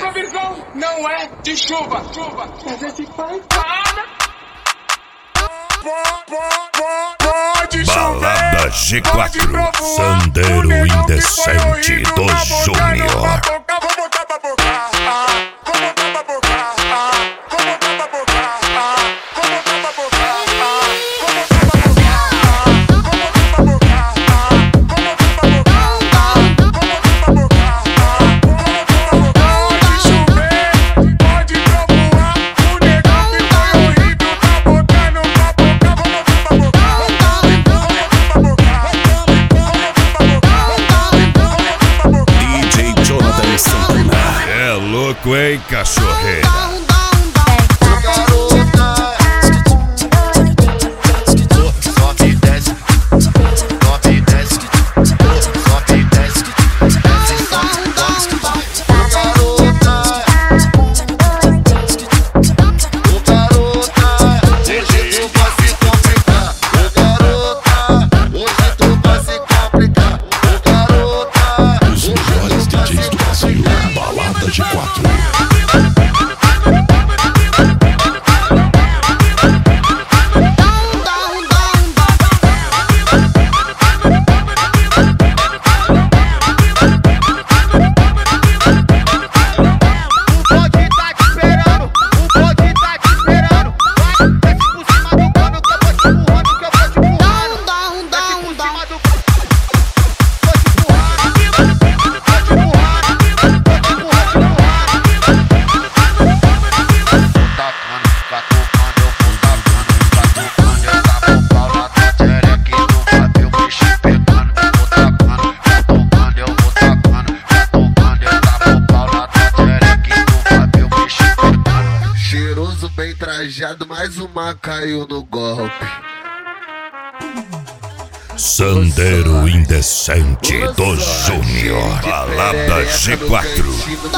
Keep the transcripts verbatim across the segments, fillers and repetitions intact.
Essa visão não é de chuva, chuva. Mas esse pai para. Pode Balada G quatro, Sandeiro Indecente do Júnior. É louco, hein, cachorreira? G quatro. Bem trajado, mais uma caiu no golpe. Sandeiro Indecente do Júnior. Balada G quatro.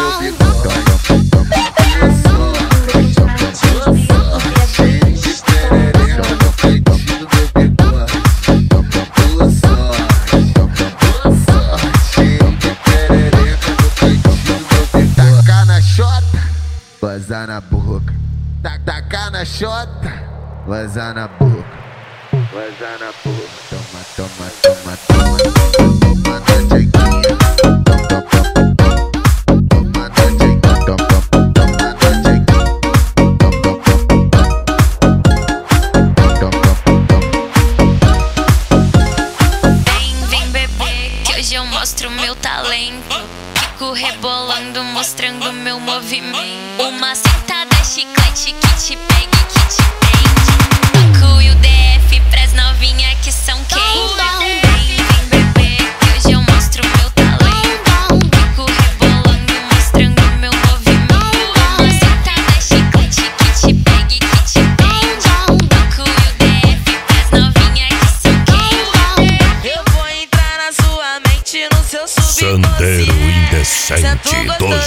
Tacar na chota, vazar na boca. Tacar na chota, vazar na boca, vazar na boca. Toma, toma, toma, toma, toma na jequinha. Toma na jequinha, toma, toma na jequinha. Vem, vem bebê, que hoje eu mostro meu talento. Fico rebolando, mostrando meu movimento. Uma sentada chiclete que te pega e que te prende. Toco e o D F pras novinha que são quentes. Vem, vem bebê, que hoje eu mostro meu talento. Fico rebolando, mostrando meu movimento. Uma sentada chiclete que te pega e que te prende. Toco e o D F pras novinha que são quentes. Eu vou entrar na sua mente, no seu subconsciente. Sandeiro Indecente do